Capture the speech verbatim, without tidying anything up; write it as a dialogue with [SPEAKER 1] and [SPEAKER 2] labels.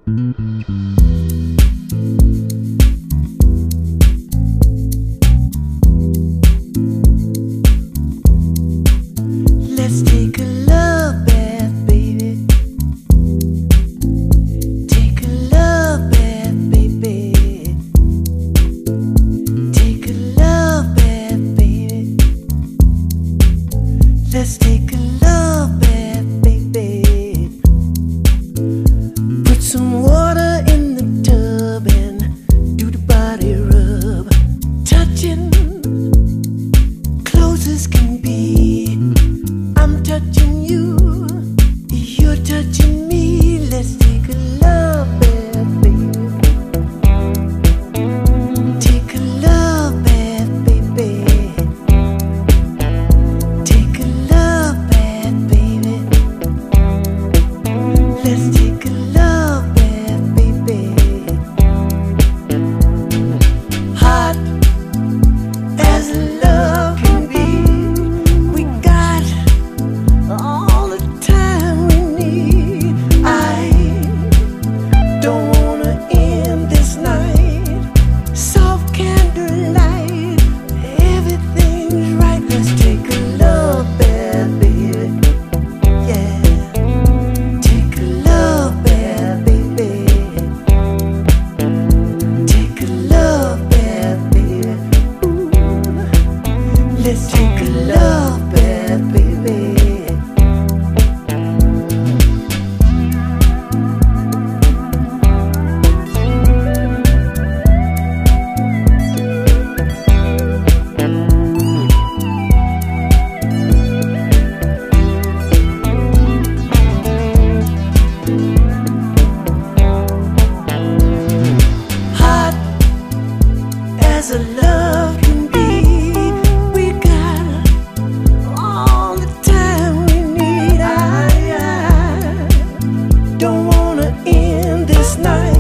[SPEAKER 1] Let's take a love bath, baby. Take a love bath, baby. Take a love bath, baby. Let's take a love bath, baby. Put some water in the tub and do the body rub. Touching close as can be. I'm touching you, you're touching me. Let's take a love bath, baby. Take a love bath, baby. Take a love bath, baby. Let's take a love bath, baby. Hot as love can be. We got all the time we need. I don't wanna end this night. Soft candlelight, everything's right. Let's take a love bath, baby. Yeah, take a love bath, baby. Take a love bath, baby. Ooh. Let's take a love bath, baby. Hot as a love can be. We got all the time we need. I, I don't wanna end this night.